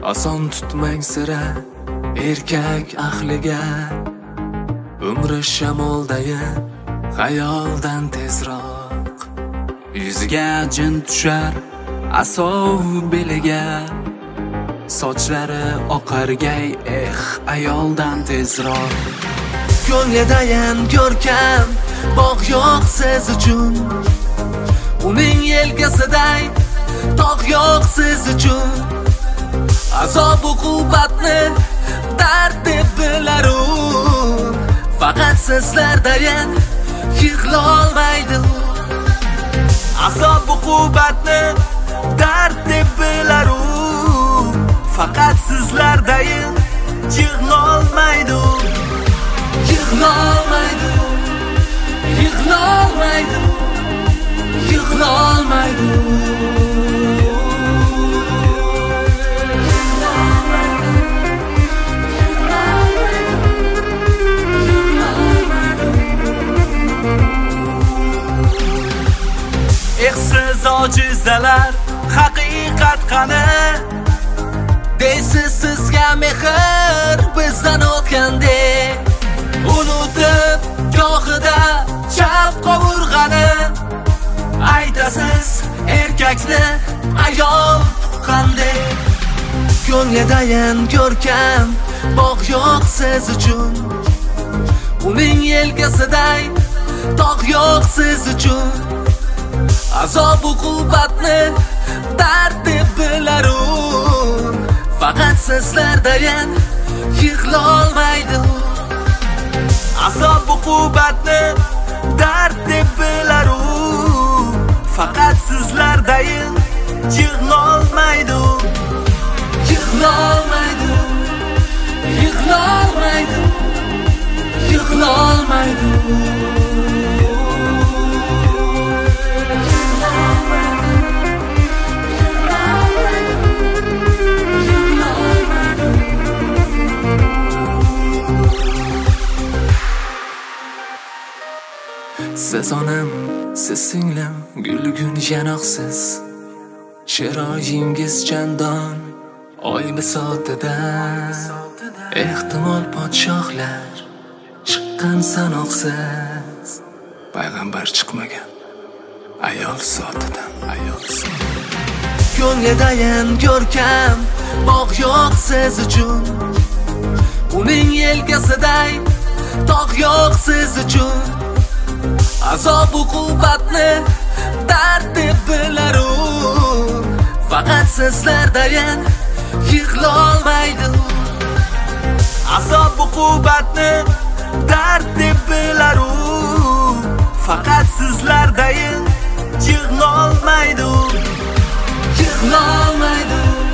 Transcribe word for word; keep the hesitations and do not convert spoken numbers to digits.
oson tutmang sira erkak ahliga. Umri shamoldayin xayoldan tezroq, yuziga jin tushar asov beliga. Sochlari oqargay eh ayoldan tezroq. Ko'nglidayin ko'rkam bog' yo'q siz uchun, uning yelkasiday tog' yo'q siz uchun. Azob uqubatni dard deb bilaru, faqat sizlardayin yig'lolmaydi. Azob uqubatni dard deb bilaru, faqat sizlardayin yig'lolmaydi. Yig'lolmaydi, yig'lolmaydi, yig'lolmaydi. Ehsiz ojizalar haqiqat qani, deysiz sizga mehr bizdan o'tgandek. Unutib gohida chap qovurg'ani, aytasiz erkakni ayol tuqqandek. Ko'nglidayin ko'rkam bog' yo'q siz uchun, uning yelkasiday tog' yo'q siz uchun. Azob uqubatni dard deb bilaru, faqat sizlardayin yig'lolmaydi. Azob uqubatni dard deb bilaru, faqat sizlardayin yig'lolmaydi. Yig'lolmaydi, yig'lolmaydi, yig'lolmaydi. Siz onam, siz singlim, gulgun yanoqsiz. Chiroyingiz chandon oy bisotida. Ehtimol podshohlar chiqqan sanoqsiz, payg'ambar chiqmagan ayol sotidan, ayol sotidan. Ko'nglidayin ko'rkam bog' yo'q siz uchun, uning yelkasiday tog' yo'q siz uchun. Azob uqubatni dard deb bilaru, faqat sizlardayin yig'lolmaydi. Azob uqubatni dard deb bilaru, faqat sizlardayin yig'lolmaydi. Yig'lolmaydi.